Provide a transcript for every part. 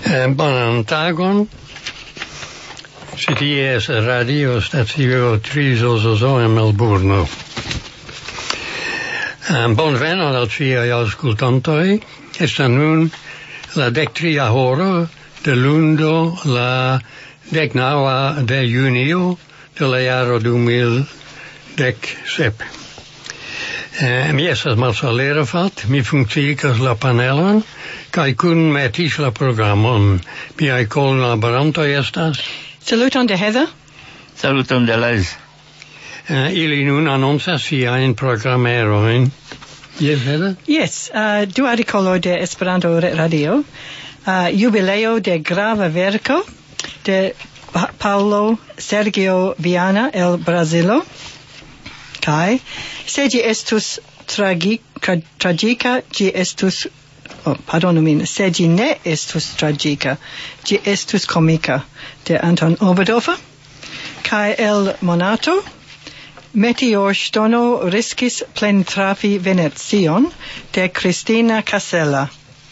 Bonan tagon. Ĉi tie estas radiostacio Trizozozo en Melburno. Bonvenon al ĉiuj aŭskultantoj. Estas nun la 13 horo de lundo la 19 de junio de la jaro 2017. Mi estas Marcel Lerefat, mi funkciigas la panelon kaj kunmetis la programon. Miaj kunlaborantoj estas Saluton de Heather. Saluton de Les. Ili nun anoncas siajn programerojn. Yes, Heather? Yes, du artikolo de Esperanto Radio, jubileo de grava verko de Paulo Sergio Viana el Brasilo, kai se ĝi estus tragica, ĝi estus se ĝi ne estus tragica, ĝi estus komika, de Anton Oberdorfer, kai el Monato, meteorŝtono riskis plentrafi Venecion, de Cristina Casella.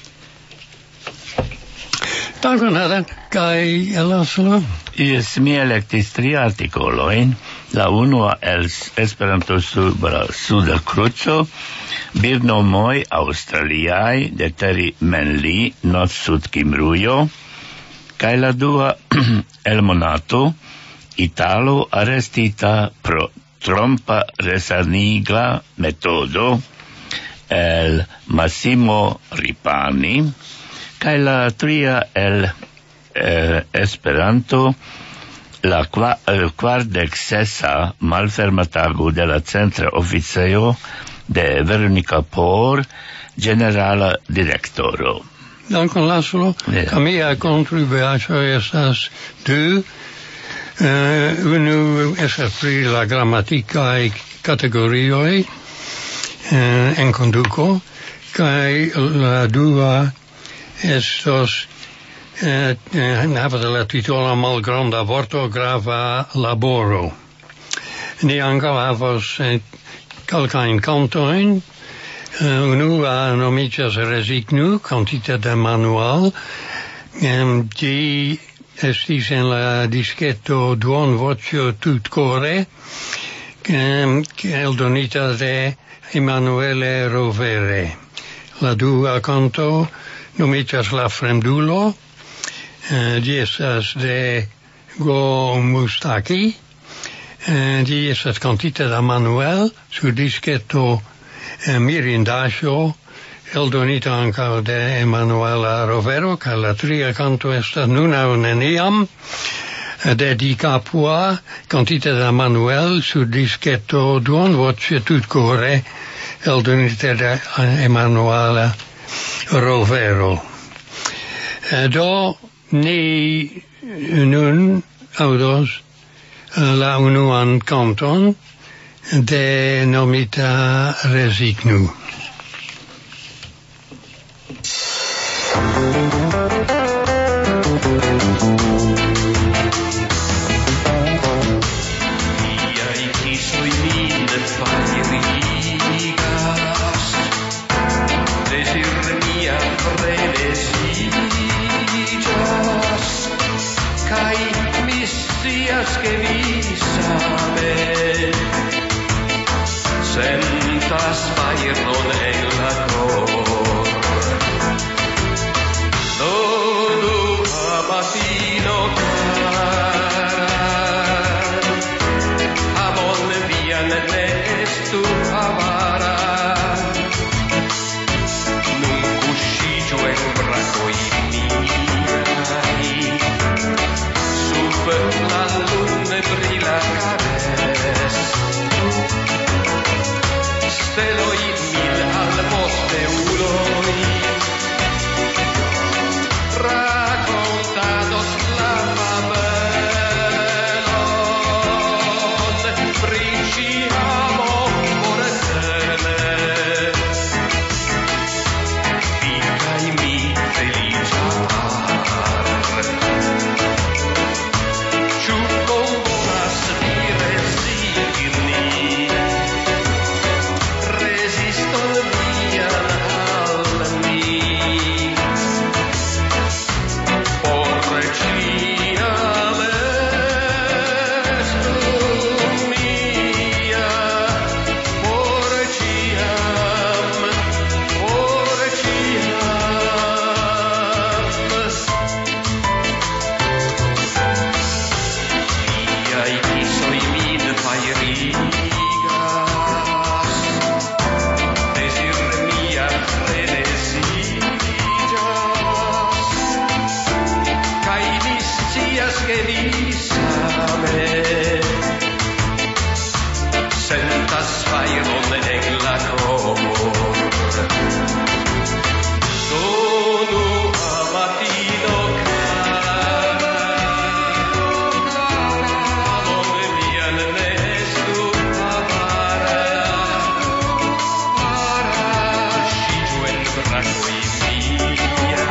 Dankon, Heather. Kaj Laslo? Yes, mi elektis 3 artikolojn. La unua el Esperanto Suda Kruco, birnomoj aŭstraliaj de Terry Manley, Nord-Sud Kimrujo, kaj la dua el Monato, Italo arestita pro trompa resanigla metodo el Massimo Ripani, kaj la tria el Esperanto, la 46 malferma tago de la centra oficejo de Veronica Por, generala direktoro. Dankon, Laslo. Mia kontribuaĵo estas du. Unu estas pri la gramatikaj kategorioj en konduko, kaj la dua estos havas la titolon malgranda vorto grava laboro. Ni ankaŭ havas kelkajn kantojn. Unua nomiĝas Rezignu, kantita de Manual. Ĝi estis en la disketo duonvoĉo tutkore, eldonita de Emanuele Rovere. La dua kanto nomiĝas La Fremdulo. Ĝi estas de Go Mustaki. Ĝi estas kantita de Manuel sur disketo Mirindaĵo, eldonita ankaŭ de Emanuela Rovero, kaj la tria kanto estas Nun aŭ neniam de Di Capua, kantita de Manuel sur disketo duonvoĉe tutkore, eldonita de Emanuela Rovero. Do ni nun aŭdos la unuan kanton de nomita Rezignu. Sentas fajron en la cor. Donu amatino cara, amon vian ne estu amara. Nun cusciĝu en brakoj miaj, sub la lune brila. che di same sentas fajron en la cor donu amatino cara non vian nestu avara uscigiu el braco i mia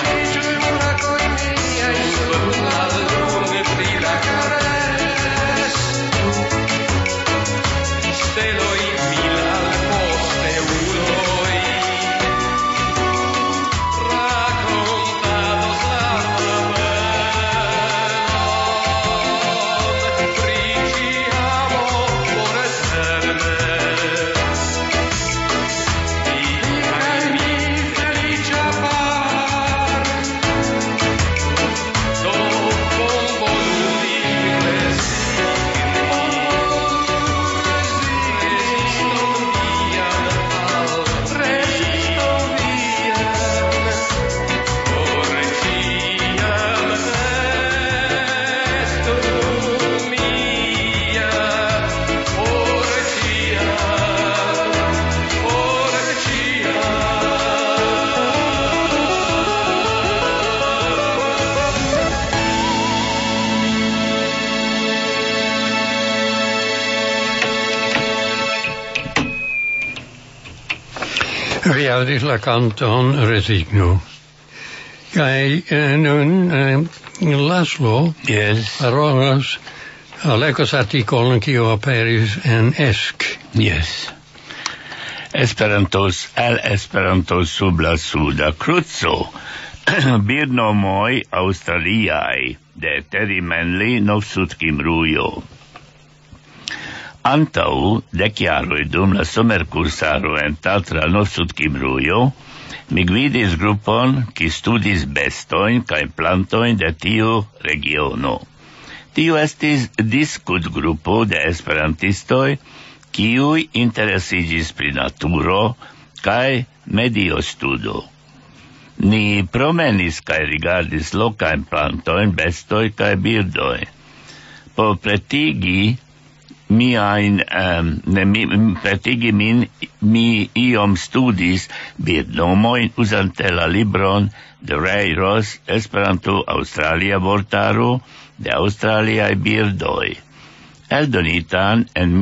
Steloi mil al poste uloi raccontados la famen friciamo por eterne dicai mi felicia par dopo volumi Vi audis la canton Resigno. Kai nun Laszlo parolas legos artikolon kiu aperis en Esk. Yes. Esperantos el Esperantos sub la suda cruzo. Birnomoi australiai de Terry Manley Novsudkimrujo. Antau decjaroj dum la somerkursaro en Tatra Novsudkimrujo mi gvidis grupon qui studis bestojn kaj plantojn de tiu regiono. Tiu estis diskutgrupo de esperantistoj kiuj interesiĝis pri naturo kaj mediostudo. Ni promenis kaj rigardis lokajn plantojn, bestoj kaj birdoj. Por pretigi mi iom studis birdnomojn uzante la libron de Ray Ross Esperanto Australia vortaro de Australiaj birdoj, eldonitan en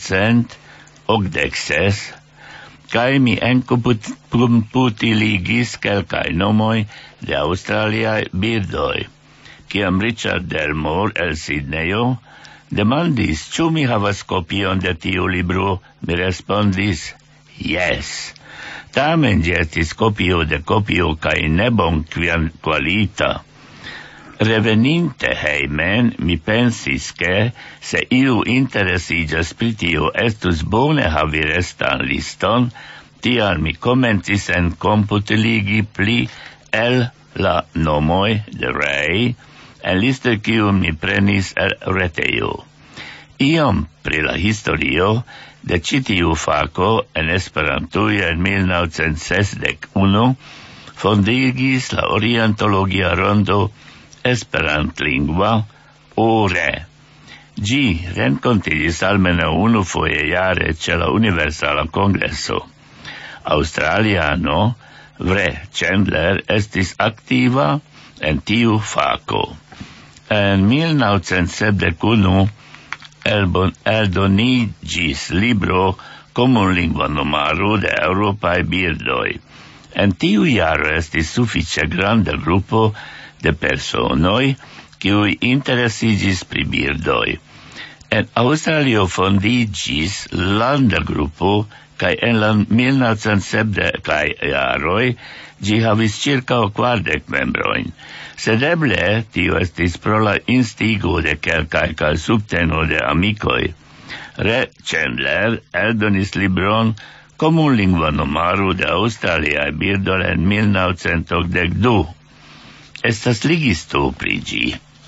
1986, kaj mi enkomputiligis kelkaj nomoj de Australiaj birdoj. Kiam Richard Delmore el Sidnejo demandis, ĉu mi havas kopion de tiu libro, mi respondis, yes. Tamen ĝi estis kopio de kopio kaj ne bonkvalita. Reveninte hejmen, mi pensis, ke se iu interesiĝas pri tio, estus bone havi restan liston, tial mi komencis enkomputiligi pli el la nomoj de Ray, en listo kiu mi prenis el retejo. Iom pri la historio de ĉi tiu fako en Esperantujo en 1961 fondigis la orientologia rondo Esperantlingva ORE. Ĝi renkontiĝis almenaŭ unufoje jare ĉe la Universala Kongreso. Aŭstraliano Vre Chandler estis aktiva en tiu fako. En 1971 eldoniĝis libro Komunlingva nomaro de eŭropaj birdoj. En tiu jaro estis sufiĉe granda grupo de personoj, kiuj interesiĝis pri birdoj. En Aŭstralio fondiĝis landa grupo, kaj en la 1970-kaj jaroj ĝi havis ĉirkaŭ 40 membrojn. Sed eble tio estis pro la instigo de kelkaj kaj subteno de amikoj. Re Chandler eldonis libron Komunlingva nomaro de Aŭstraliaj birdoj en 1982. Estas ligisto pri ĝi.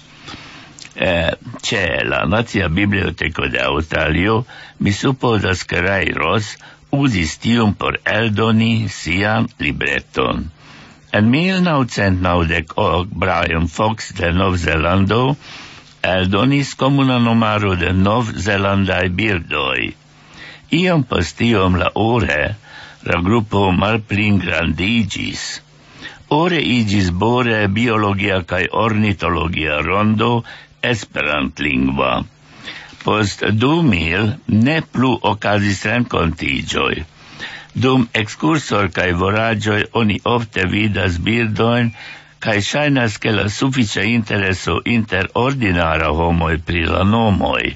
Ĉe la Nacia Biblioteko de Aŭstralio mi supozas ke Ray Ross uzis tiun por eldoni sian libreton. En 1998 Brian Fox de Nov-Zelando eldonis comuna nomaro de Nov-Zelandai birdoi. Iom post iom la ore la gruppo malpligrandigis. Ore igis bore biologia kai ornitologia rondo esperantlingva. Post 2000 ne plu okazis renkontiĝoj. Dum ekskursoj kaj vojaĝoj oni ofte vidas birdojn kaj ŝajnas ke la sufiĉa intereso inter ordinara homoj pri la nomoj.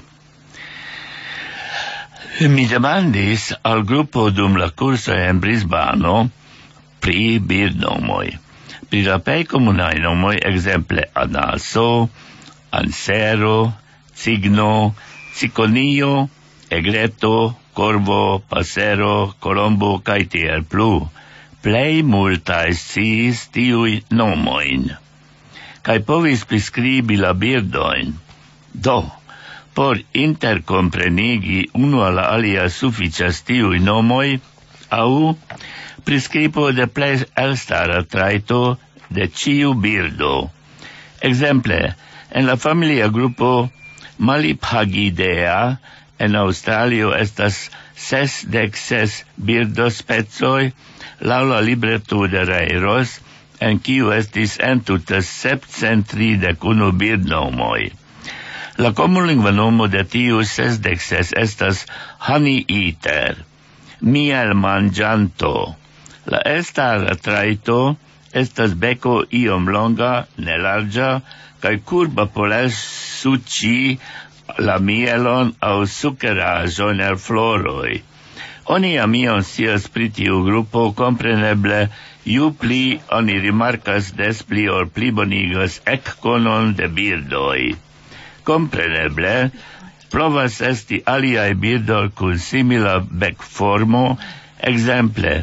Mi demandis al gruppo dum la kurso en Brisbano pri birdnomoj. Pri la plej komunaj nomoj, ekzemple anaso, ansero, cigno, cikonio, egreto, corvo, pasero, colombo kaj tiel plu. Plej multaj sciis tiuj nomojn, kaj povis priskribi la birdojn. Do, por interkomprenigi unu al la alia sufiĉas tiuj nomoj, aŭ priskribo de plej elstara trajto de ĉiu birdo. Ekzemple, en la familia grupo Maliphagidae en Australio estas 66 birdospecoj laŭ la libreto de Reiros, en kiu estis entute 731 birdnomoj. La komunlingva nomo de tiu 66 estas honey eater, miel manĝanto. La elstara trajto estas beko iom longa, nelarĝa, kaj kurba por elsuĉi la mielon aŭ sukeraĵon el floroj. Oni jam iom scias pri tiu grupo, kompreneble, ju pli oni rimarkas, des pli ol plibonigas ekkonon de birdoj. Kompreneble, provas esti aliaj birdoj kun simila bekformo, ekzemple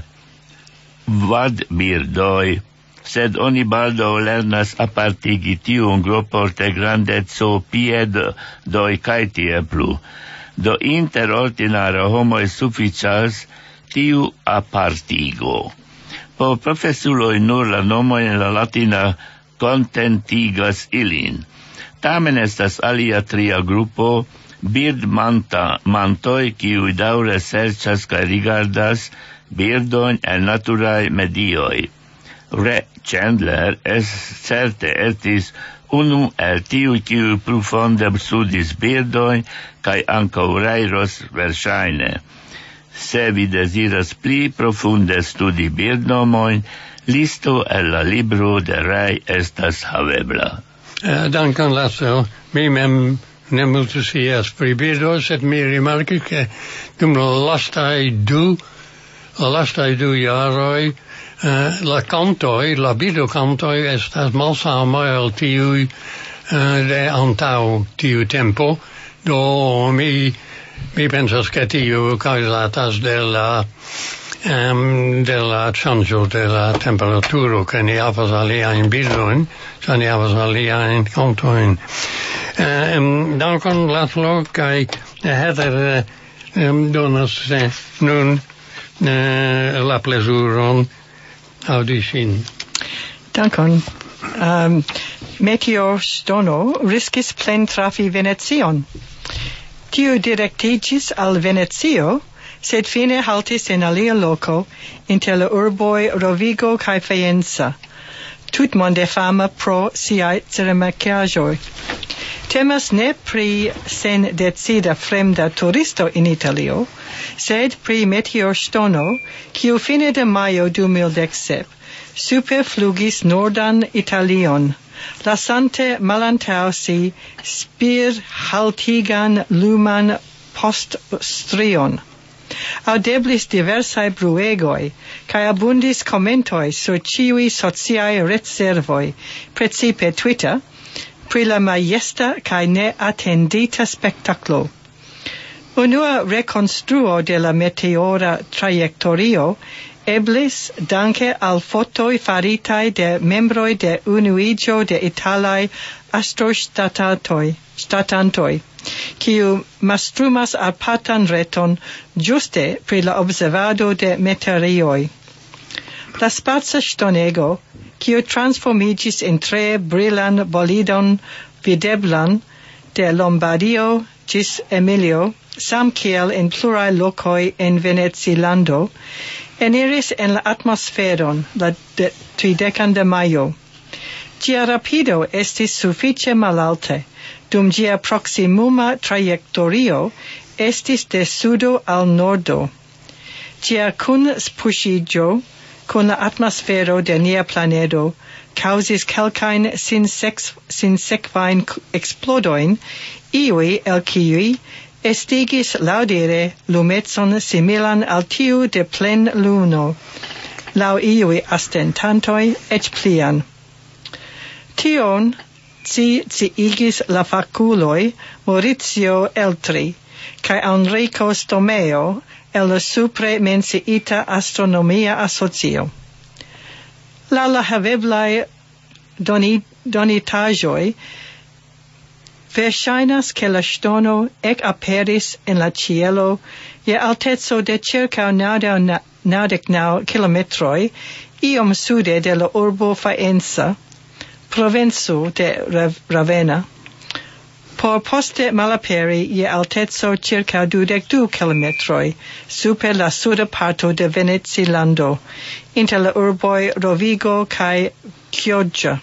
vadbirdoj, sed oni baldaŭ lernas apartigi tiun grupon de grandeco piedoj kaj tie plu. Do inter ordinara homoj sufiĉas tiu apartigo. Por profesuloj nur la nomoj en la latina kontentigas ilin. Tamen estas alia tria grupo, birdmantoj, kiuj daŭre serĉas kaj rigardas birdojn en naturaj medioj. Re Chandler certe estis unu el tiuj, kiuj profunde studis birdojn, kaj ankaŭ Reiros verŝajne. Se vi deziras pli profunde studi birdnomojn, listo el la libro de Ray estas havebla. Dankon, Laszlo. Mi mem ne multe scias pri birdoj, sed mi rimarkis ke dum la lastaj du jaroj la birdokantoj estas malsamaj al tiuj de antaŭ tiu tempo. Do mi pensas ke tiu kaŭzatas de la ŝanĝo de la temperaturo, ke ni havas aliajn birdojn, ĉar ni havas aliajn kantojn. Dankon, Laszlo, kaj Heather donas nun la plezuron aŭdi ŝin. Dankon. Meteorŝtono riskis plentrafi Venecion. Tiu direktiĝis al Venecio, sed fine haltis en alia loko inter la urboj Rovigo kaj Faenza, tutmonde fama pro siaj ceramikaĵoj. Temas ne pri sendecida fremda turisto in Italio, sed pri meteorŝtono, kiu fine de majo 2017 superflugis nordan Italion, lasante malantaŭ si spirhaltigan luman poststrion. Audeblis diversaj bruegoj, kaj abundis komentoj sur ĉiuj sociaj retservoj, precipe Twitter, pri la majesta kaj neatendita spektaklo. Unua rekonstruo de la meteora trajektorio eblis danke al fotoj faritaj de membroj de Unuiĝo de Italaj astroŝtatantoj, kiu mastrumas apartan reton ĝuste pri la observado de meteorioj. La spaca ŝtonego kiu transformigis in tre brilan bolidon videblan de Lombardio gis Emilio, sam kiel in plurai locoi en Venezilando, eniris en la atmosferon la 30 de maio. Gia rapido estis suffice malalte, dum gia proximuma trajectorio estis de sudo al nordo. Gia cun spusigio, con la atmosfero de nia planedo, causis calcain sinsequain explodoin, iui el ciui estigis laudire lumetson similan al tiu de plen luno, lau iui astentantoi ec plian. Tion igis la faculoi Maurizio Eltri, cae Enrico Stomeo el la supre menciita astronomia associo. La haveblai donitagioi verŝajnas ke la ŝtono ec aperis en la cielo je alteco de circa 99 kilometroi iom sude de la urbo Faenza, provinco de Ravenna, por poste malaperi je alteco circa 22 kilometroi super la suda parto de Venezilando, inter la urboi Rovigo cae Chioggia,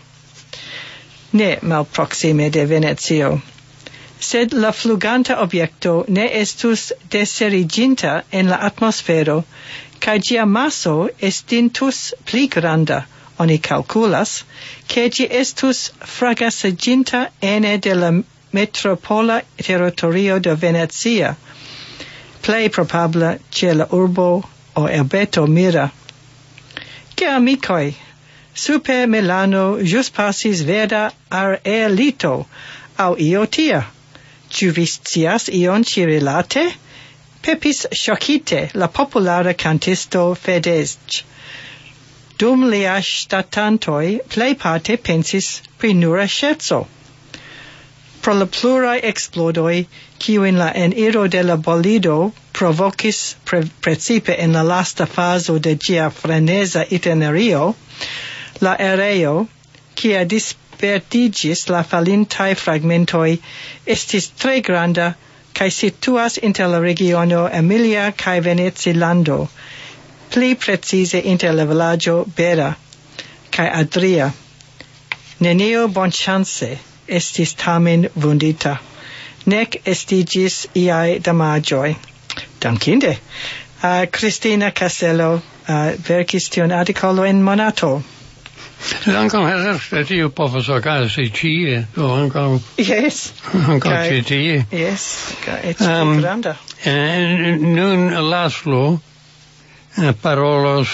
ne malproxime de Venecio. Sed la fluganta objecto ne estus deseriginta en la atmosfero, cae gia masso estintus pli granda, oni calculas, che gi estus fragaseginta ene de la metropola territorio de Venezia, plei probabla ce la urbo o Erbeto Mira. Che amicoi, super Milano jus passis verda aerlito, au io tia. Ciu vi scias ion cirilate? Pepis Sciocchite, la populara cantisto Fedezc. Dum lia statantoi plei parte pensis pri nura scherzo. Pro la plurai explodoi, kiu in la eniro de la bolido provocis precipe en la lasta faso de gia freneza itinerario, la aereo, kia dispertigis la falintai fragmentoi, estis tre granda, cae situas inter la regiono Emilia cae Venezilando, pli precise inter la villaggio Bera cae Adria. Nenio bonchance estis tamen vundita, nec estigis iai damagioi. Dankinde. Cristina Casello verkis tion articolo in Monato. Dankon herre, tiu povas okasi tie, do ankaŭ tie. Yes, ec pli granda. Nun Laszlo parolos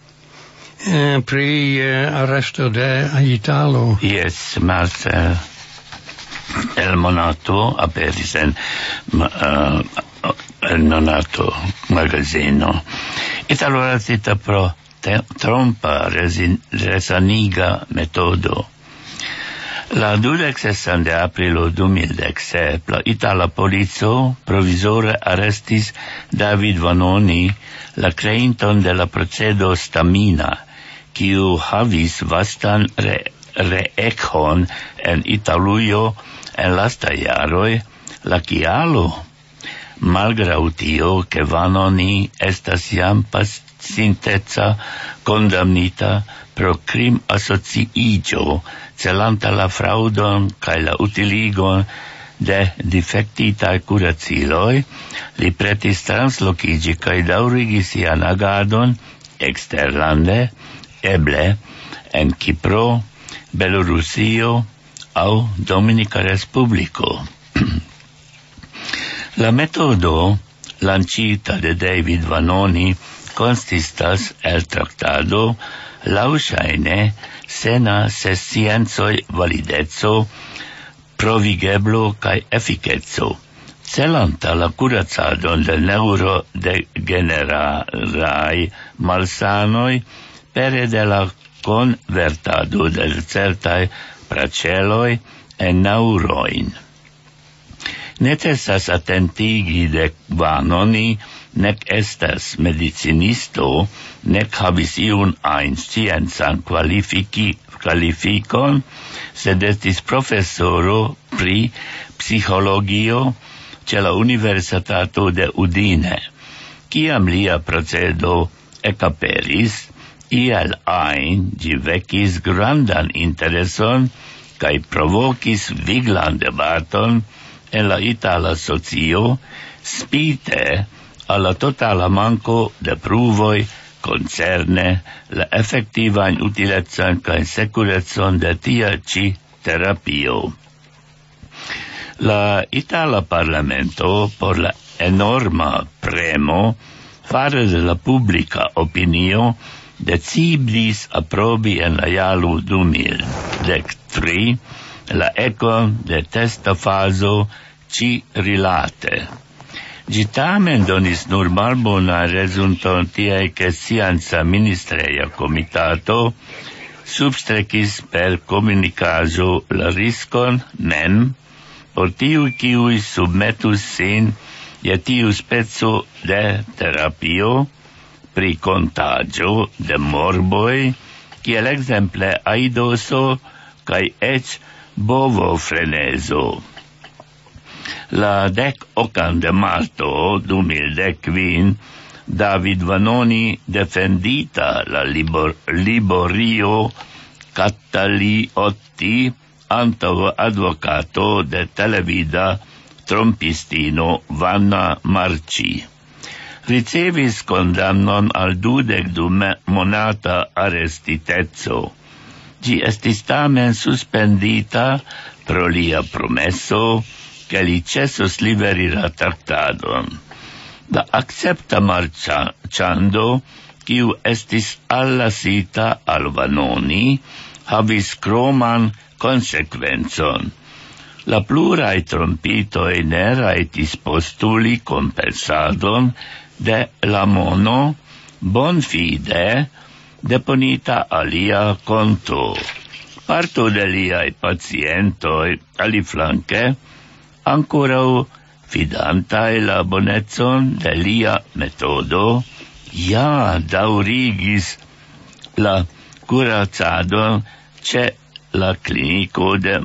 pri arresto de Italo. Yes, Marcel. El Monato aperis en El Monato magazino. Italo arrestita pro trompa resaniga metodo. La 26 de aprilo 2017 la itala polico provisore arrestis David Vanoni, la creinton de la procedo Stamina, kiu havis vastan reekon en Italujo en lasta jaroj. La kialo? Malgraŭ tio, ke Vanoni estas jam pasinteca condamnita pro crim asociigio, celanta la fraudon kaj la utiligon de defektitaj kuraciloj, li pretis translokigi kaj daŭrigi sian agadon eksterlande, eble en Kipro, Belorusio aŭ Dominika Respubliko. La metodo lancita de David Vanoni consistas el traktado laŭŝajne sena se sciencoj valideco, provigeblo kaj efikeco, celanta la kuracadon de neurodegeneraj malsanoj pere de la convertado de certaj praĉeloj en neŭrojn. Necesas atentigi de Vanoni nec estas medicinisto, nec havis iun ein sciencan qualificon, sed estis professoro pri psicologio ce la Universitato de Udine. Ciam lia procedo ekaperis, iel ein gi vecis grandan intereson kai provocis viglan debaton en la itala socio, spite alla totala manco de pruvoi concerne la effektivan utilezan kai securezon de tia ci terapio. La itala parlamento, por la enorma premo fare de la publica opinio, decidis aprobi en la jaro 2013 la econ de testa faso ci rilate. Gi tamen donis nur malbona rezulton tiai che scienza ministreia comitato substrecis per comunicajo la riscon mem por tiu kiui submetus sin je tiu spezo de terapio pri contagio de morboi, kiel exemple aidoso kai ec bovo freneso. La 18 de marto 2015 David Vanoni defendita la Liborio Cataliotti antavo advocato de televida trompistino Vanna Marci. Ricevis condamnon al 22 monata arestitezzo. Gi estis tamen suspendita pro lia promesso che li cessos liveri la traktadon. La accepta marciando, kiu estis allasita al Vanoni, havis kroman consequenzon. La plurai trompitoi ne raitis postuli compensadon de la mono bonfide deponita alia conto. Parto de liai pacientoi aliflanque ancora fidantae la bonetson de lia metodo ja daurigis la curacado ce la clinico de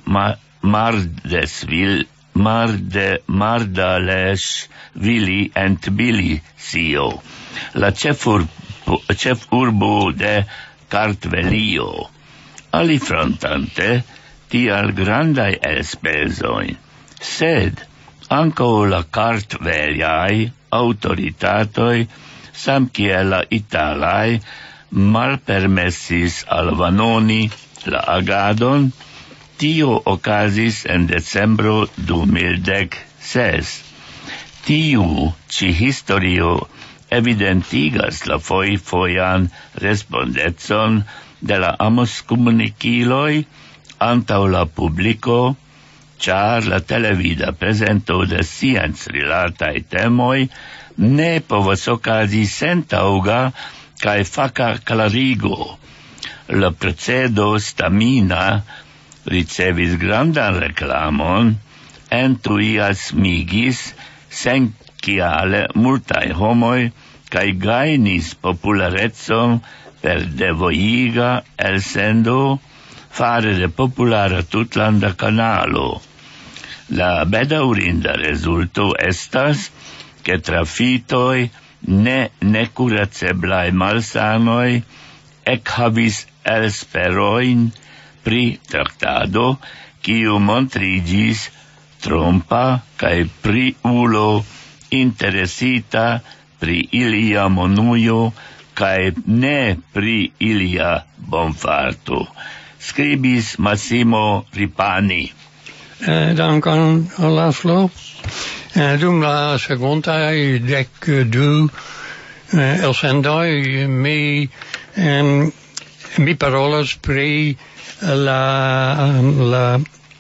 Mardaleshvili en Tbilisio, la cefurbo de Kartvelio. Alifrontante tial grandai elspezoi, sed anco la kartveliai autoritatoi, samkie la italai, malpermessis al Vanoni la agadon. Tio okazis en decembro 2016. Tiu ci historio evidentigas la fojan respondecon de la amoscomuniciloi antau la publico, char la televida presento de science rilatai temoi ne povas okazi sentauga kai faca clarigo. La procedo stamina ricevis grandan reclamon, entuiasmigis senkiale multai homoi, kai gainis popularetson per devoiga elsendo fare de populara tutlanda canalo. La bedaurinda resulto estas che trafitoi necuraceblai malsanoi ec havis elsperoin pri traktado, kiu montrigis trompa kai pri ulo interesita pri ilia monujo kai ne pri ilia bonfarto. Skribis Massimo Ripani. Dankon, Laszlo. Dum la sekvontaj 12 elsendoj mi parolas pri la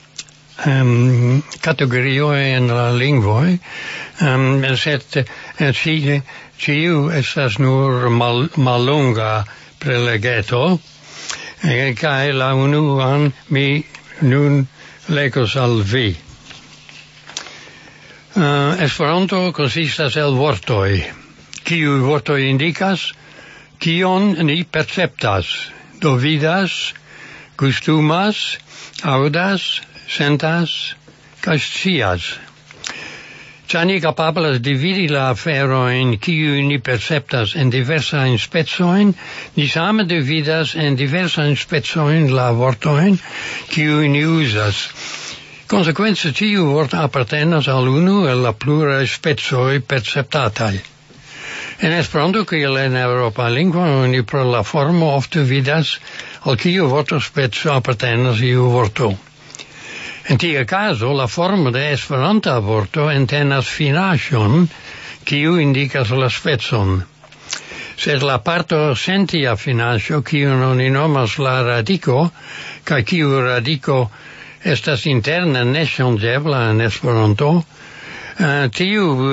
categorio en la lingvoj, sed ciu estas nur mallonga prelegeto, kaj la unuan mi nun legos al vi. Esperanto konsistas el vortoj. kiu vorto indicas, kion ni perceptas, do vidas, gustumas, audas, sentas, kaj scias. Ĉar ni kapablas dividi la aferojn kiuj ni perceptas en diversajn specojn, ni same dividas en diversajn specojn la vortojn kiuj ni uzas. Konsekvence tiu vorto apartenas al unu el la pluraj specoj perceptataj. En Esperanto kiel en eŭropa lingvo oni pro la formo ofte vidas al kiu vortospeco apartenas iu vorto. En tia caso, la formo de Esperanta vorto entenas finaĵon, kiu indikas la specon. Sed la parto sentia finaĵo, kiun oni nomas la radiko, kaj kiu radiko estas interne neŝanĝebla en Esperanto, tiu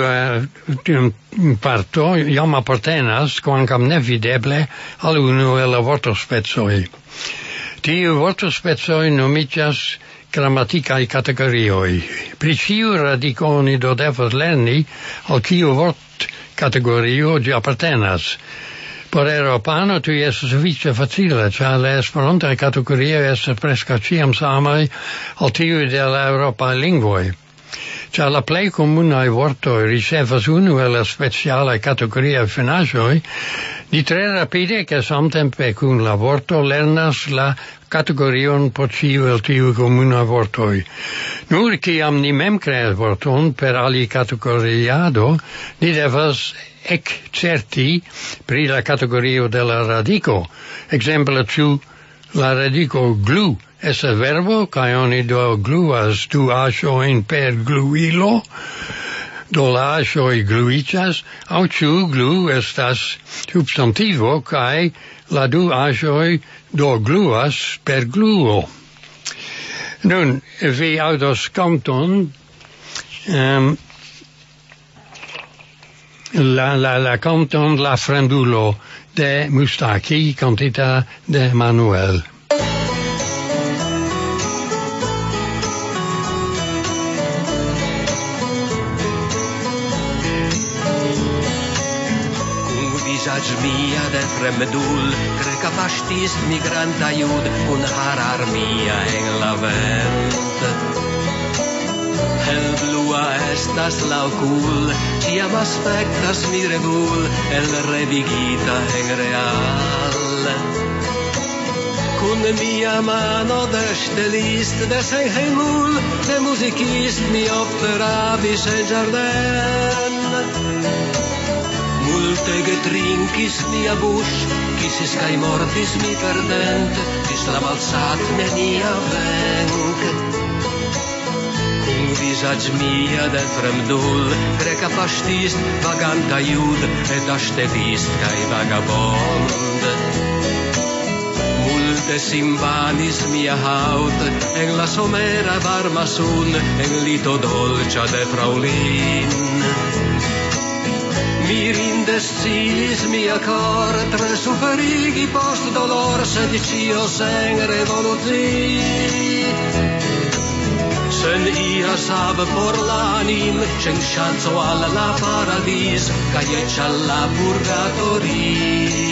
parto jam apartenas, kvankam nevideble, al unu el la vortospecoj. Tiu vortospecoj nomiĝas gramaticaj kategorioj. Pri ĉiu radiko oni do devas lerni al kiu vortkategorio ĝi apartenas. Por eŭropano tuj estas sufiĉe facile, ĉar la esperantaj kategorioj estas preskaŭ ĉiam samaj al tiuj de la eŭropaj lingvoj. Ĉar la plej komunaj vortoj ricevas unu el la specialaj kategoriaj finaĵoj, ni tre rapide kaj samtempe kun la vorto lernas la kategorion por ĉiu el tiuj komunaj vortoj. Nur kiam ni mem kreas vorton per alikategoriado, ni devas ekcerti pri la kategorio de la radiko. Ekzemple, ĉu la radiko glu estas verbo, kaj oni do gluas du aĵojn per gluilo, do la aĵoj gluiĝas, aŭ ĉu glu estas substantivo, kaj la du aĵoj do gluas per gluo. Nun, vi aŭdos kanton, la canton La Fremdulo de Moustaki, cantita de Manuel. Visaĝ mia de fremdul, greka paŝtist migranta jud, kun hararmia en la vent. Helblua estas la okul, ĉiam aspektas miregul, elrevigita en real. Kun mia mano de ŝtelist, de senhejmul, de muzikist, mi ofte rabis en ĝarden. Multe getrinkis mia buŝ, kisis kaj mordis mi perdent, ĝis la malsat nenia venk. Kun vizaĝ mia de fremdul, greka paŝtist, vaganta jud, eta ŝtelist kaj vagabond. Multe simbanis mia haŭt en la somera varma sun, en lito dolĉa de fraŭlin. Mirinde sciis mia cor, tre suferigi post dolor, sed ĉio sen revoluci. Sen ia sav por l'anim, sen ŝanco al la paradis, kaj eĉ al la purgatori.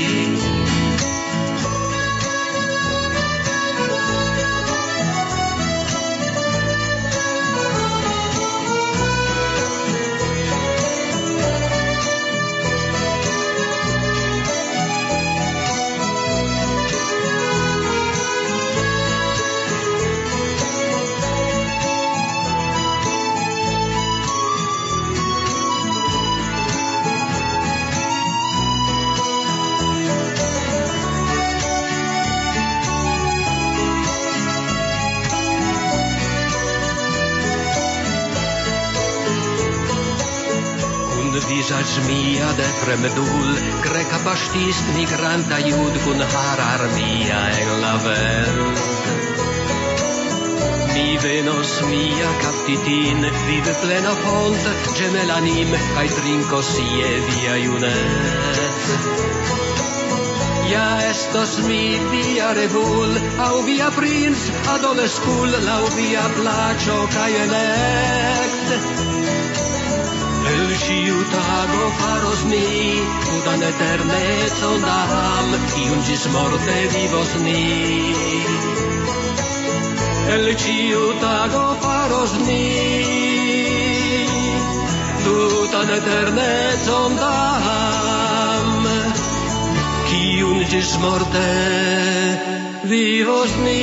Vizaĝ mia de fremdul, greka paŝtist migranta jud, kun hararmia en la vent. Mi venos mia kaptitin, vive plena font, ĝemelanim, kaj trinkos je via junet. Ja estos mi via revul, aŭ via princ, adoleskul, laŭ via plaĉo kaj elekt. El ciu tago faros ni, tutan eternecon dam, kiun gis morte vivos ni. El ciu tago faros ni, tutan eternecon dam, kiun gis morte vivos ni.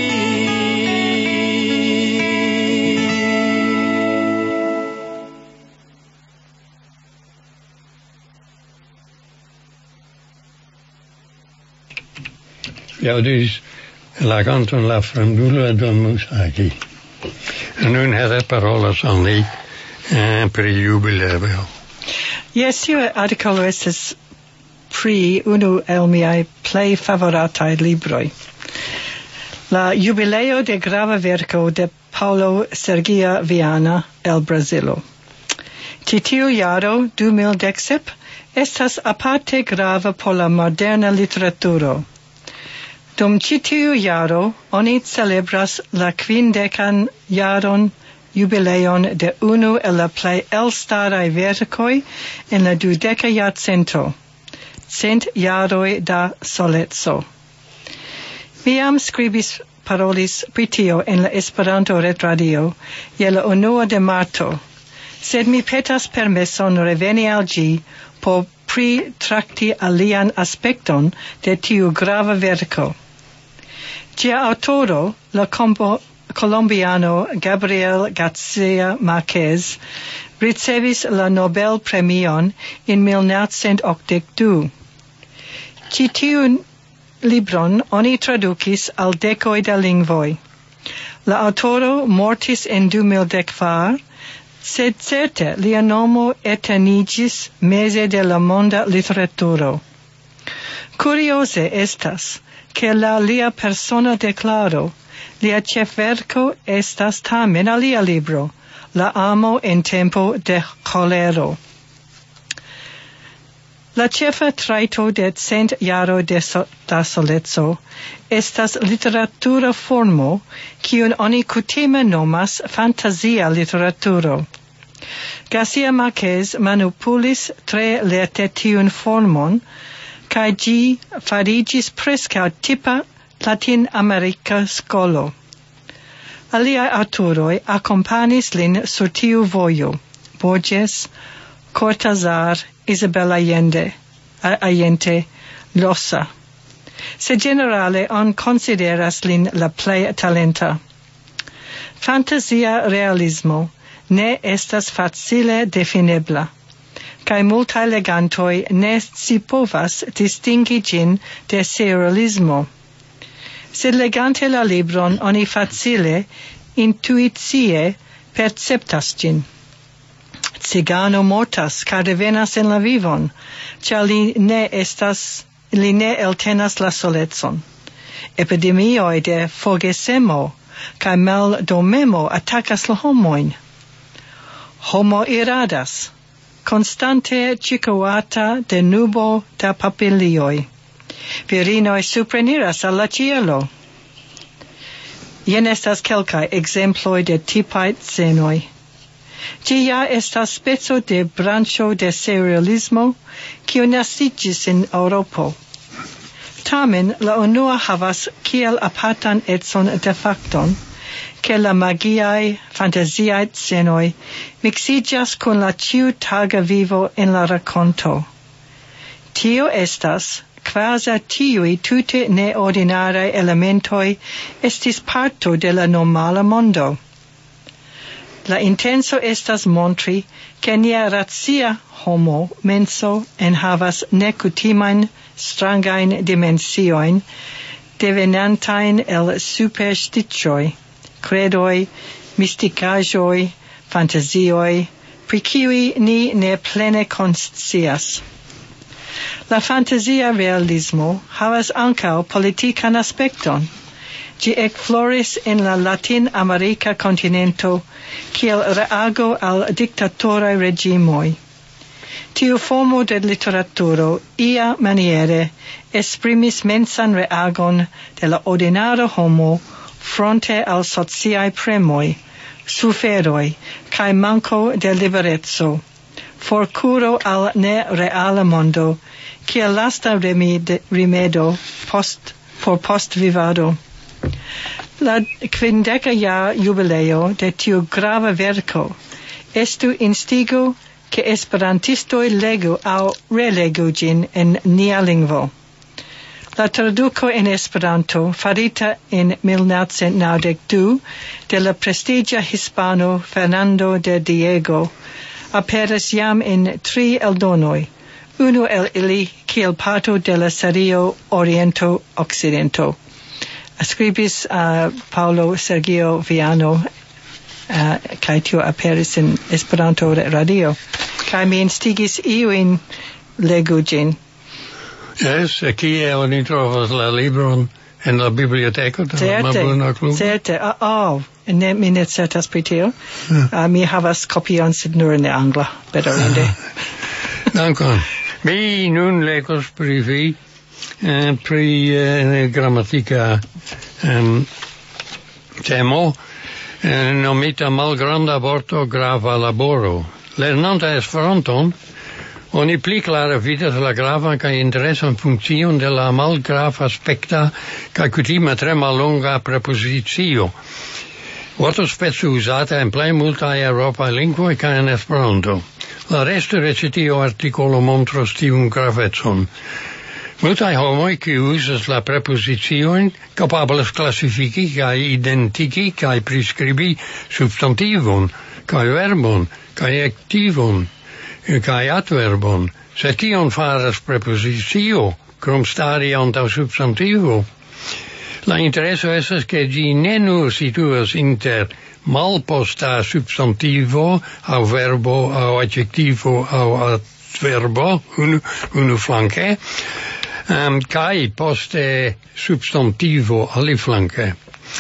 Ja, dus la canton la frandula domus agi. En nun het parolas an li pri jubileo. Yes, tiu articolo estes pri unu el miai plei favoratai libroi. La jubileo de grava verco de Paulo Sergia Viana el Brasilo. Tiu jaro 2017 estas aparte grava por la moderna literaturo. Dum tiu jaro oni celebras la 50 jaron jubileon de unu el la plej elstarai verkoj en la 20 jarcento, 100 jaroj da soleco. Mi jam skribis parolis pri tio en la Esperanto retradio je la 1 de marto, sed mi petas permeson reveni al ĝi por pritrakti alian aspekton de tiu grava verko. Gia autoro, la colombiano Gabriel Garcia Marquez, ricevis la Nobel Premion in 1982. Ci tiun libron oni tradukis al decoi da lingvoi. La autoro mortis en 2014, sed certe lia nomo eternigis meze de la monda literaturo. Curiose estas, che la lia persona declaro, lia chefverco estas tamen alia libro, La amo en tempo de colero. La chefa traito de 100 jaro da soleco estas literatura formo, kiun oni kutime nomas fantasia literaturo. Garcia Marquez manipulis tre lerte tiun formon, kaj ĝi fariĝis preskaŭ tipa Latin-Amerika skolo. Aliaj aŭtoroj akompanis lin sur tiu vojo: Borges, Cortázar, Isabel Allende, Llosa. Se generale on consideras lin la plej talenta. Fantasia realismo ne estas facile definebla, kaj multaj legantoj ne scipovas distingi ĝin de surrealismo. Sed legante la libron oni facile, intuicie perceptas ĝin. Cigano mortas kaj revenas en la vivon, ĉar li ne eltenas la solecon. Epidemioj de forgesemo kaj maldomemo atakas la homojn. Homo iradas, constante circuata de nubo da papilioi. Virinoi supreniras al la cielo. Jen estas kelkaj ekzemploj de tipaj scenoj. Ĝi ja estas speco de branĉo de surrealismo, kiu naskiĝis en Eŭropo. Tamen la unua havas kiel apartan econ de fakton, che la magiae fantasiae scenoi mixigas con la ciutaga vivo en la racconto. Tio estas, quasi tiui tute neordinare elementoi estis parto de la normala mondo. La intenso estas montri che nia razia homo menso enhavas necutimain strangain dimensioin devenantain el superstitioi, credoi, mysticajoi, fantasioi, pri kiui ni ne plene conscias. La fantasia realismo havas ankaŭ politikan aspekton. Ĝi ekfloris en la Latin-Amerika kontinento kiel reago al diktatoraj reĝimoj. Tiu formo de literaturo ia maniere esprimis mensan reagon de la ordinara homo fronte al sociaj premoj, suferoj kaj manko de libereco, forcuro al ne reala mondo, kiel lasta rimedo post vivado. La 50 jubileo de tiu grava verco estu instigo che esperantistoi legu au relegu gin en nia lingvo. La traduco en Esperanto, farita en 1992 de la prestigia hispano Fernando de Diego, aperas jam en 3 eldonoi, uno el ili kiel parto de la serio Oriento Occidento. Escribis Paulo Sergio Viano, kai tio aperis en Esperanto radio, kai mi instigis iuin legu gin. Yes, kie oni trovas la libron en la biblioteco de la Malbona Klubo? Certe, ne mi ne certas pri tio. Mi havas kopion sed nur en angla, bedaŭrinde. Dankon. Mi nun legos pri vi, pri gramatika temo, nomita malgranda vorto grava laboro. Lernanta Esperanton, oni pli klare vidas la gravan kaj interesan funkcion de la malgrava aspekta kaj kutime tre mallonga prepozicio. Vortospeco uzata en plej multaj eŭropaj lingvoj kaj en Esperanto. La resto de ĉi tiu artikolo montros tiun gravecon. Multaj homoj, kiuj uzas la prepoziciojn, kapablas klasifiki kaj identigi kaj priskribi substantivon kaj verbon kaj aktivon kaj adverbon, sed kion faras prepozicio, krom stari antaŭ substantivo? La intereso estas ke ĝi ne nur situas inter malposta substantivo, au verbo, au adjektivo, au adverbo, unu flanke, kai poste substantivo aliflanke.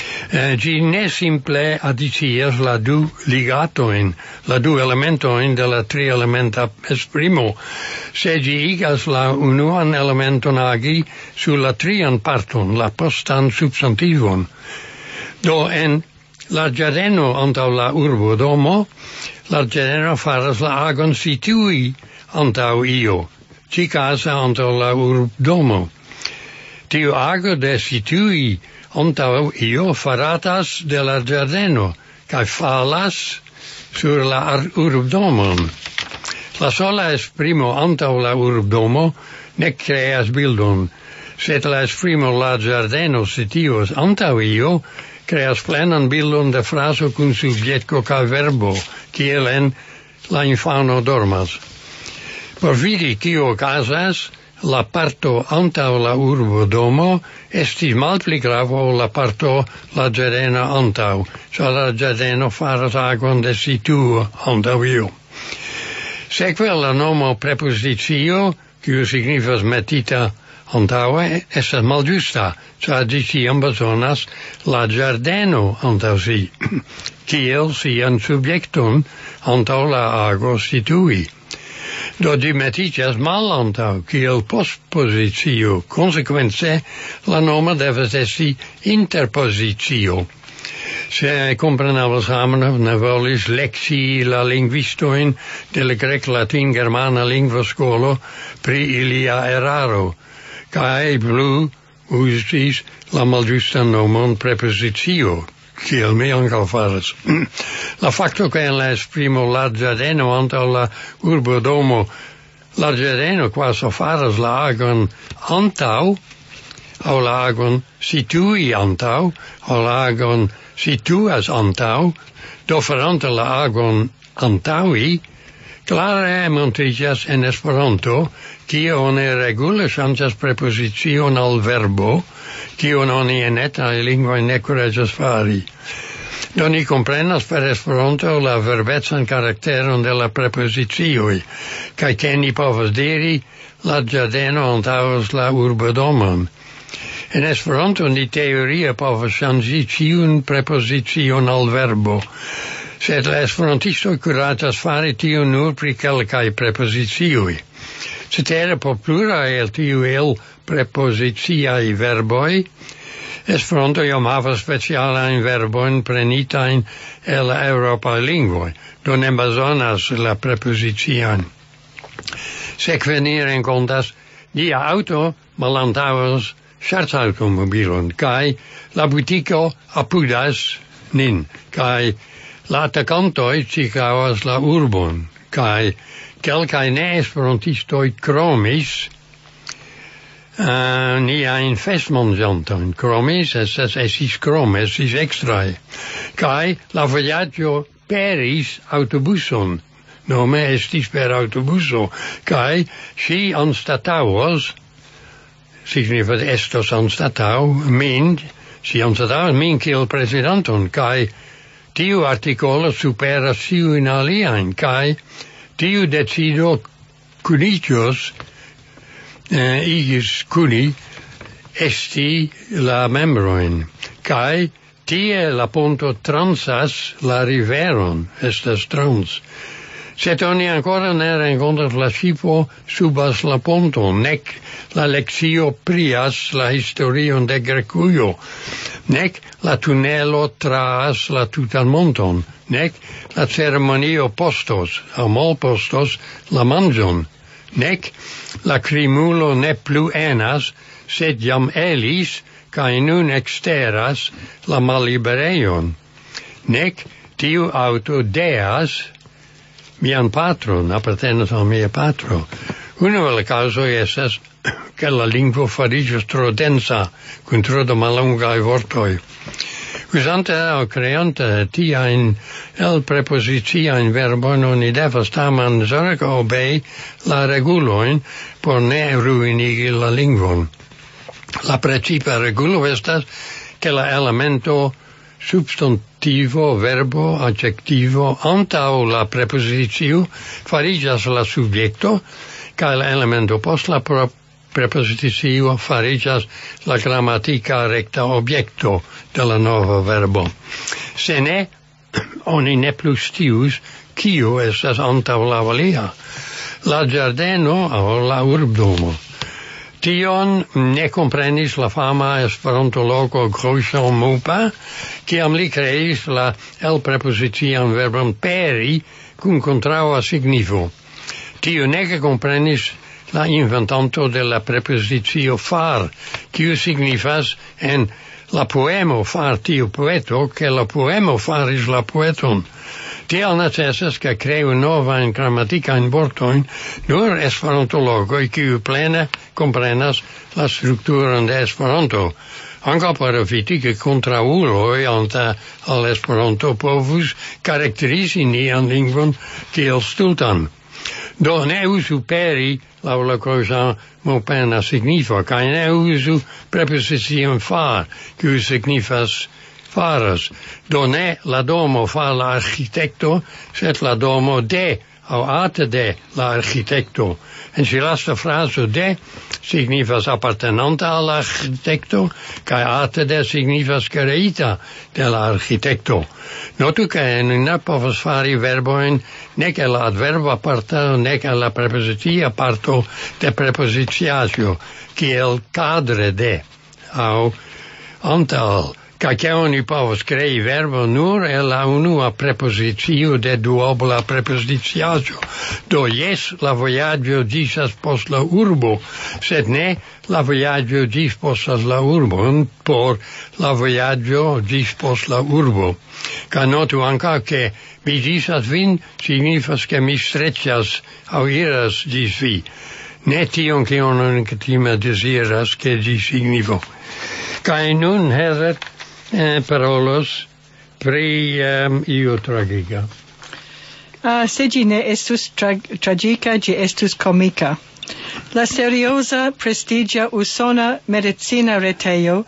Gi ne simple adicias la du ligatoin, la du elementoin de la tri elementa esprimo, se gi igas la unuan elementon agi su la trian parton, la postan substantivon. Do en la ĝardeno antaŭ la urbodomo, la ĝardeno faras la agon situi antaŭ io, ĉikaze antaŭ la urbodomo. Tiu ago de situi antaŭ io faratas de la ĝardeno kaj falas sur la urbodomon. La sola esprimo antaŭ la urbodomo ne kreas bildon, sed la esprimo la ĝardeno situas antaŭ io creas plenan bildon de fraso kun subjekto kaj verbo, kiel en la infano dormas. Por vidi kio okazas, la parto antaŭ la urbodomo estis malpli grava ol la parto la ĝardeno antaŭ, ĉar la ĝardeno faras agon de situo antaŭ io. Sekve la nomo prepozicio, kiu signifas metita antaŭe, estas malĝusta, ĉar ĝi ĉiam bezonas la ĝardeno antaŭ si, kiel sian subjekton antaŭ la ago situi. Do ĝi metiĝas malantaŭ kiel postpozicio, konsekvence la nomo devas esti interpozicio. Se kompreneblas Zamenhof ne volis lekcii la lingvistojn de la grek-latin-germana lingvoskolo pri ilia eraro, kaj plu uzis la malĝustan nomon prepozicio, kiel mi ankaŭ faras. La fakto ke en la esprimo la ĝardeno antaŭ la urbodomo, la ĝardeno kvazaŭ faras la agon antaŭ, aŭ la agon situi antaŭ, aŭ la agon situas antaŭ, do farante la agon antaŭi, klare montriĝas en Esperanto, kie oni regule ŝanĝas prepozicion al verbo, kion oni en etaj lingvoj ne kuraĝas fari. Do ni komprenas per Esperanto la verbecan karakteron de la prepozicioj, kaj ke ni povas diri la ĝardeno antaŭas la urbodomon. En Esperanto ni teorie povas ŝanĝi ĉiun prepozicion al verbo, sed la esperantistoj kuraĝas fari tion nur pri kelkaj prepozicioj. Cetere por pluraj el tiuj prepoziciaj verboj Esperanto iom havas specialajn verbojn prenitajn el la eŭropaj lingvoj, do ne bezonas la prepoziciojn. Sekve ni renkontas nia aŭto malantaŭas ŝercautomobilon, kaj la butiko apudas nin, kaj la atakantoj ĉirkaŭas la urbon, kaj kelkaj neesperantistoj kromis niajn festmanĝantojn. Kromis estis ekstrae. Kaj la vojaĝo peris aŭtobuson, nome estis per aŭtobuso, kaj ŝi anstataŭos, signifas estos anstataŭ min, ŝi anstataŭas min kiel prezidanton, kaj tiu artikolo superas ĉiujn aliajn, kaj tiu decido kuniĝos igis kuni esti la membrojn, kaj tie la ponto transas la riveron, estas trans. Sed oni ancora ne renkontas la ŝipo subas la ponto, nek la lekcio prias la historion de Grekujo, nek la tunelo traas la tutan monton, nek la ceremonio postos, aŭ malpostos la manĝon, nek la krimulo ne plu enas, sed jam elis, kaj nun eksteras la malliberejon, nek tiu aŭto deas mian patron, apartenas al mia patro. Unu el la kaŭzoj estas ke la lingvo fariĝos tro densa, kun tro da mallongaj vortoj. Uzante aŭ kreante tiajn elprepoziciajn verbojn, oni devas tamen zorge obei la regulojn por ne ruinigi la lingvon. La precipa regulo estas ke la elemento substantivo, verbo, adjektivo antaŭ la prepozicio fariĝas la subjekto, kaj la elemento post la prepozicio fariĝas la gramatika rekta objekto de la nova verbo. Se ne, oni ne plu scius kiu estas antaŭ la alia, la ĝardeno aŭ la urbdomo. Tion ne komprenis la fama esperantologo Groucho Mupa, kiam li kreis la elprepozician verbon peri kun kontraŭa signifo. Tio neke komprenis la inventanto de la prepozicio far, kiu signifas en la poemo far tiu poeto, ke la poemo faris la poeton. Tial necesas ke kreu novajn gramatikajn vortojn nur esperantologoj, kiu plene komprenas la strukturon de Esperanto. Ankaŭ por eviti ke kontraŭuloj al Esperanto povus karakterizi nian lingvon kiel stultan. Do ne uzu peri laŭ la Groucho Mupena signifo, kaj ne uzu prepozicion far, kiu signifas faras. Do ne la domo fa la architekto, sed la domo de aŭ ate de la architekto. En ĉi lasta frazo de signifas apartenanta al la architekto, kaj ate de signifas kreita de la architekto. Notu ke ni ne povas fari verbojn nek el la adverba parto, nek el la prepozicia parto de prepoziciaĵo, kiel kadre de aŭ antaŭ. Kaj oni povas krei verbo nur el la unua prepozicio de duobla prepoziciaĵo. Do jes, la vojaĝo ĝisas post la urbo, sed ne la vojaĝo ĝis postas la urbon, por la vojaĝo ĝis post la urbo. Kaj notu ankaŭ ke mi ĝisas vin signifas ke mi streĉas aŭ iras ĝis vi. Ne tion kion oni kutime deziras ke ĝi signifo. Kaj nun Herbert parolos pri io tragica. Se ĝi ne estus tragica, ĝi estus komika. La serioza prestigia usona medicina retejo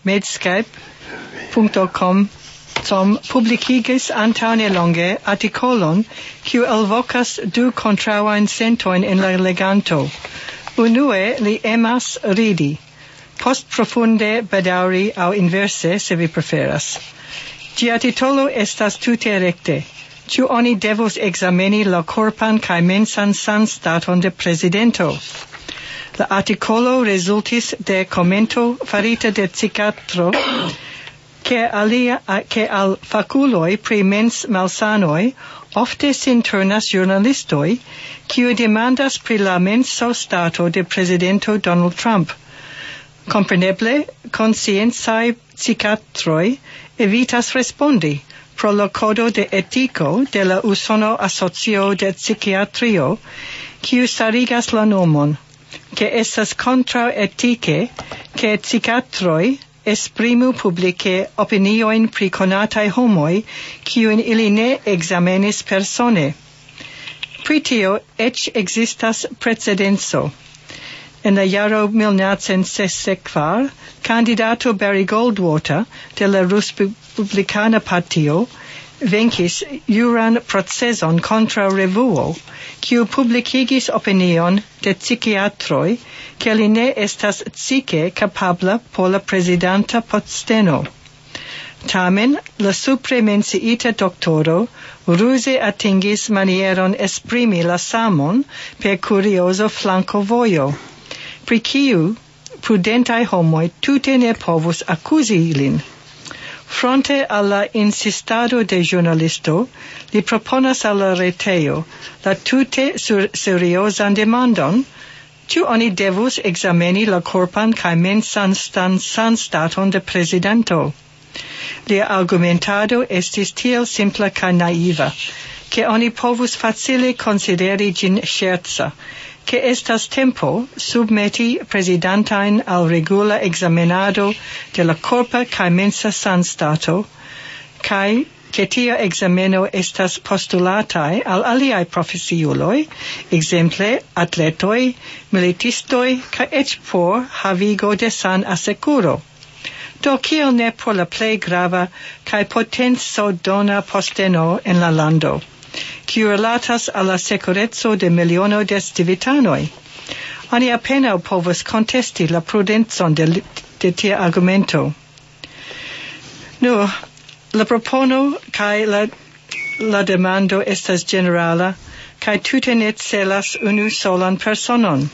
medscape.com publikigis antaŭ nelonge artikolon kiu alvokas du kontraŭajn sentojn en la leganto. Unue li emas ridi, post profunde bedaŭri aŭ inverse, se vi preferas. Ĝia titolo estas tute rekte. Ĉu oni devus ekzameni la korpan kaj mensan sanstaton de prezidento? La articolo resultis de commento farita de psichiatro che al faculoi pri mens malsanoi ofte s'internas giornalistoi kiu demandas pri la menso stato de presidento Donald Trump. Compreneble, conscienzae psichiatroi evitas respondi pro lo codo de etico de la Usono Asocio de Psichiatrio kiu starigas la nomon, che estas contra etike che psichiatroi esprimu publice opinioin pri conatai homoi kiuin ili ne examenis persone. Pri tio ec existas precedenso. En la jaro 1964, candidato Barry Goldwater de la Respublicana Partio venkis juran proceson contra revuo, kiu publicigis opinion de psichiatroi che li ne estas psiche capabla por la presidenta posteno. Tamen, la supremenciita doctoro ruse atingis manieron esprimi la samon per curioso flanco vojo, pri kiu prudentai homoi tute ne povus accusi ilin. Fronte alla insistado de giornalisto, li proponas alla reteo la tute seriosan demandon, ciu oni devus exameni la corpan cae mensan staton de presidento. Lia argumentado estis tiel simpla cae naiva, che oni povus facile consideri gin scherza, che estas tempo submeti presidentain al regula examinado de la corpa cae mensa sanstato, cae che tia exameno estas postulatae al aliai profesiuloi, exemple atletoi, militistoi, cae ec por havigo de san assecuro. Do kiel ne por la plei grava cae potenzo dona posteno en la lando, kiu relatas alla securezzo de miliono de civitanoi. Oni appena povus contesti la prudenzon de tia argumento. Nu, la propono cae la demando estas generala, cae tute ne celas unu solan personon.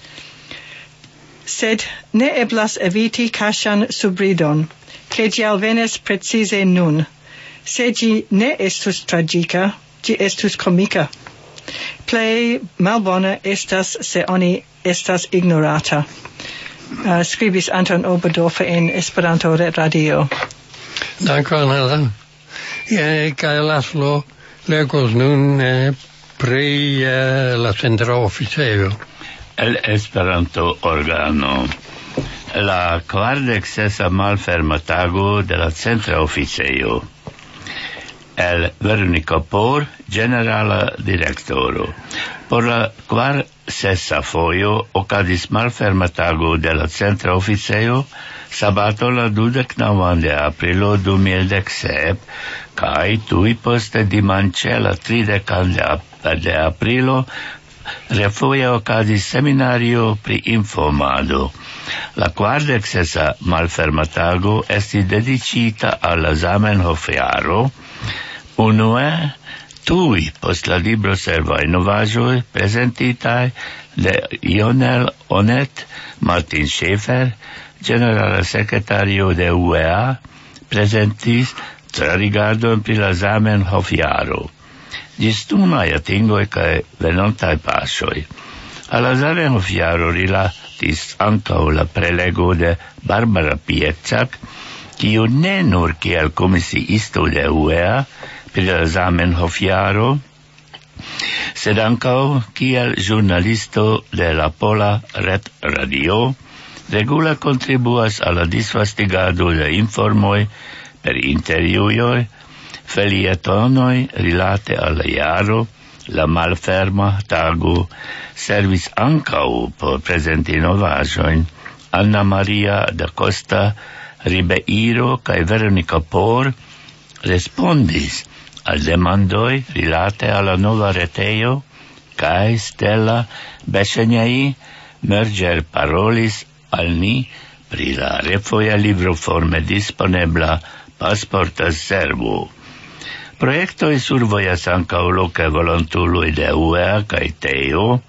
Sed ne eblas eviti caŝan subridon, che gi alvenes precise nun. Se gi ne estus tragica, gi estus comica. Plei malbona estas se oni estas ignorata. Scribis Anton Oberdorfer en Esperanto Radio. Dankon, Ella. Kaj Laszlo legos nun pri la centra oficejo. El Esperanto organo. La 46 malferma tago de la centra oficejo. El Veronica Por, generala directoro. Por la 46 foio okazis malferma tago de la centra oficejo, sabato la 29 de aprilo 2017, kai tui poste dimanche la 30 de aprilo refoje okazis seminario pri informado. La 46 malferma tago estis dedicita alla Zamenhof-jaro, unue tui post la libro servaj novaĵoj prezentitaj de Lionel Onet, Martin Schäfer, generala sekretario de UEA, prezentis trarigardon pri la Zamenhof-jaro. Ĝis tunaj atingoj kaj venontaj paŝoj. Al la Zamenhof-jaro rilatis ankaŭ la prelego de Barbara Piecak, kiu ne nur kiel komisiisto de UEA pri la Zamenhof-jaro, sed ankaŭ kiel ĵurnalisto de la Pola Ret-Radio, regula contribuas a la disvastigado de informoj per intervjuoj, felietonoj rilate al la jaro. La malferma tago servis ankaŭ por prezenti novaĵojn. Anna Maria da Costa Ribeiro kaj Veronica Por respondis al demandoj rilate al la nova retejo, kaj Stella Beŝenjai merger parolis al ni pri la refoja libroforme disponebla pasporta servo. Projektoj survojas ankaŭ lokaj volontuloj de UEA kaj TEO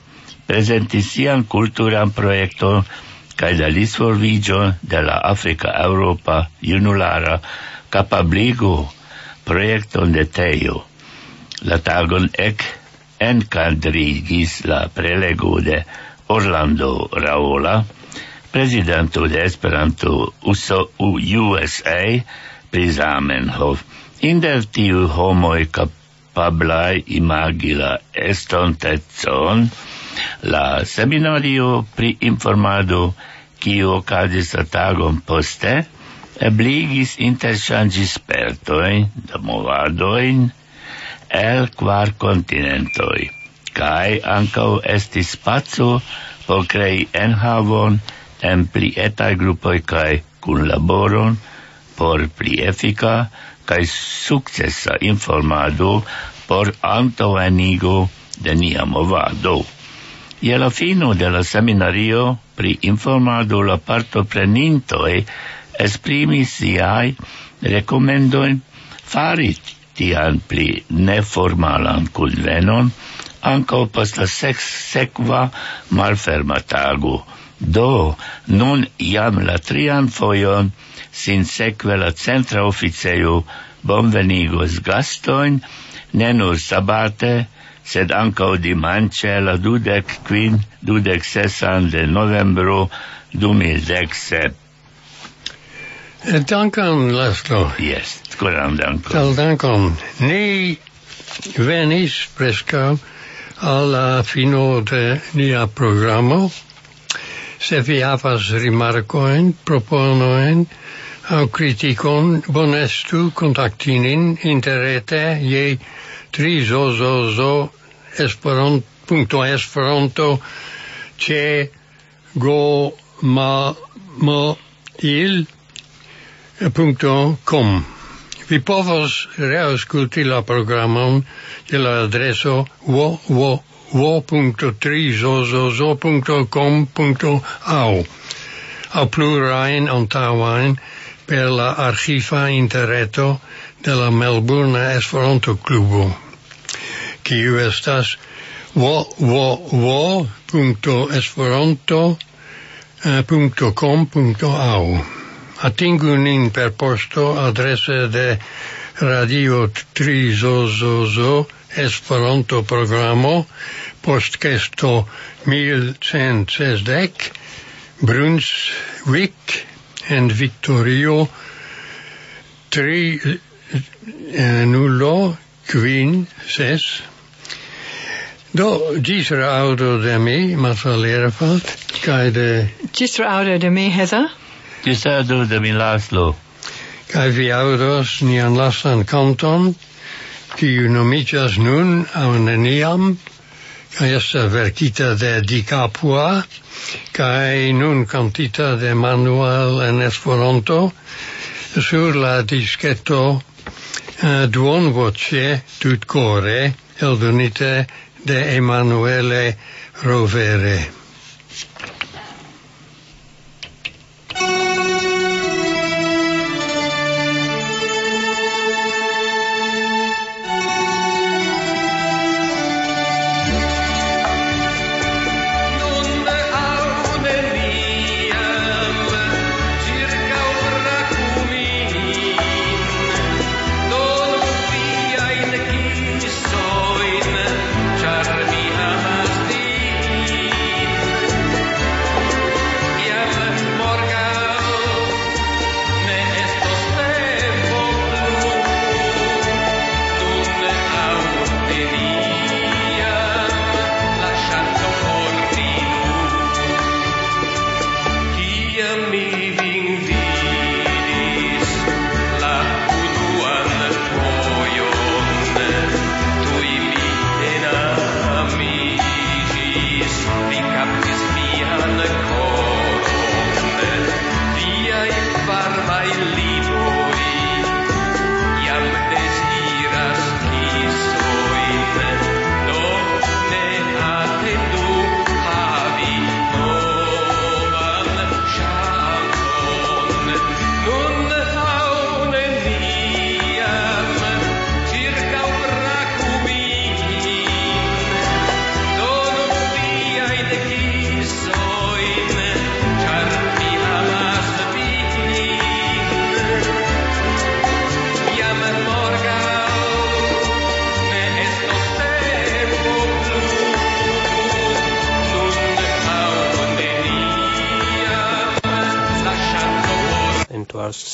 presenti sian culturan proiecton cae la disvolvigio de la Africa Europa Junulara capabligo proiecton de Tejo. La tagon encadrigis la prelego de Orlando Raola, presidento de Esperanto USA pri Zamenhof. Inter tiu homoi capablai imagi la estontezon, la seminario pri informado kiu okazis la tagon poste ebligis interŝanĝi spertojn da movadojn el 4 kontinentoj, kaj ankaŭ estis spaco por krei enhavon en pli etaj grupoj kaj kunlaboron por pli efika kaj sukcesa informado por antaŭenigo de nia movado. Je la fino de la seminario pri informado la partoprenintoj esprimis siaj rekomendojn fari tian pli neformalan kunvenon ankaŭ post la sekva malferma tago. Do, nun jam la 3. fojon sinsekve la centra oficejo bonvenigos gastojn, ne nur sabate, sed ankaŭ dimanĉe la 26 de novembro 2017. Dankon, Laszlo. Yes, koran dankon. Dankon. Ni venis preskaŭ al la fino de nia programo. Se vi havas rimarkojn, proponojn aŭ kritikon, bonestu kontakti nin interrete je www.esperanto ĉe gmail.com. Vi povos reaŭskulti la programon de la adreso www.trizozozo.com.au aŭ plurajn antaŭajn per la arĥiva interreto de la Melbourna Esperanto Klubo, kiu estas www.esperanto.com.au. Atingu nin per posto adrese de Radio Trizozozo Esperanto programo postkesto 1160 Brunswick en Victorio 305 Do, gisra auto de mi, Massa Lerefeld, kai de... Gisra auto de mi, Heza? Gisado de mi Laszlo. Kai vi audos nian lastan kanton, kiu nomiĝas nun aŭ neniam, kaj estas verkita de Di Capua, kaj nun kantita de Manuel en Esperanto, sur la disketo duonvoĉe tutkore, eldonite de Emanuele Rovere. Char mi amas din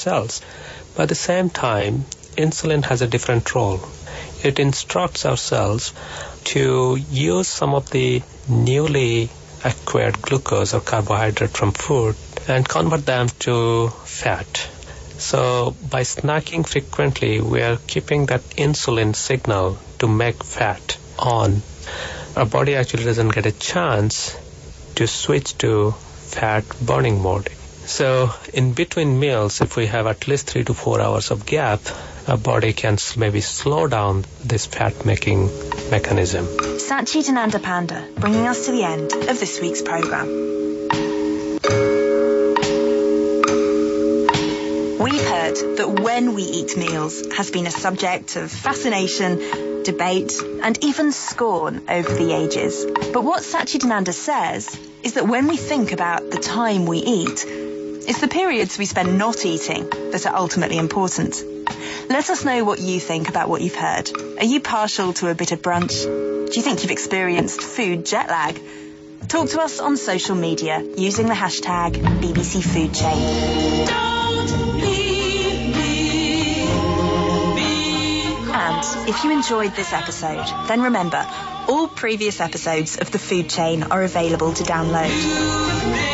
cells. But at the same time, insulin has a different role. It instructs our cells to use some of the newly acquired glucose or carbohydrate from food and convert them to fat. So by snacking frequently, we are keeping that insulin signal to make fat on. Our body actually doesn't get a chance to switch to fat burning mode. So in between meals, if we have at least 3 to 4 hours of gap, our body can maybe slow down this fat-making mechanism. Satchidananda Panda, bringing us to the end of this week's program. We've heard that when we eat meals has been a subject of fascination, debate, and even scorn over the ages. But what Satchidananda says is that when we think about the time we eat, it's the periods we spend not eating that are ultimately important. Let us know what you think about what you've heard. Are you partial to a bit of brunch? Do you think you've experienced food jet lag? Talk to us on social media using the hashtag BBC Food Chain. And if you enjoyed this episode, then remember, all previous episodes of The Food Chain are available to download.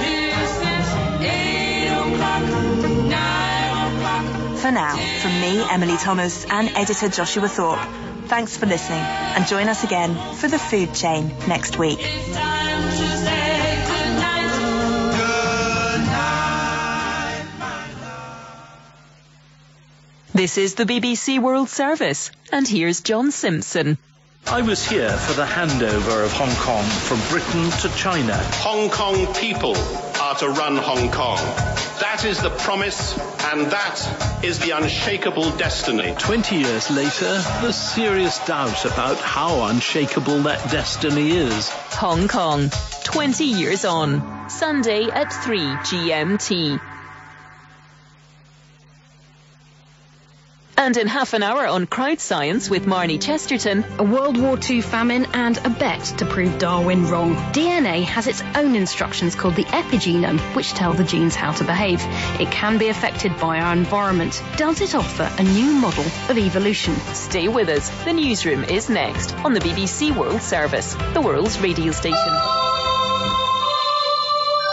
For now, from me, Emily Thomas, and editor Joshua Thorpe, thanks for listening, and join us again for The Food Chain next week. This is the BBC World Service, and here's John Simpson. I was here for the handover of Hong Kong from Britain to China. Hong Kong people are to run Hong Kong. That is the promise, and that is the unshakable destiny. 20 years later, there's serious doubt about how unshakable that destiny is. Hong Kong, 20 years on. Sunday at 3 GMT. And in half an hour on Crowd Science with Marnie Chesterton, a World War II famine and a bet to prove Darwin wrong. DNA has its own instructions called the epigenome, which tell the genes how to behave. It can be affected by our environment. Does it offer a new model of evolution? Stay with us. The newsroom is next on the BBC World Service, the world's radio station.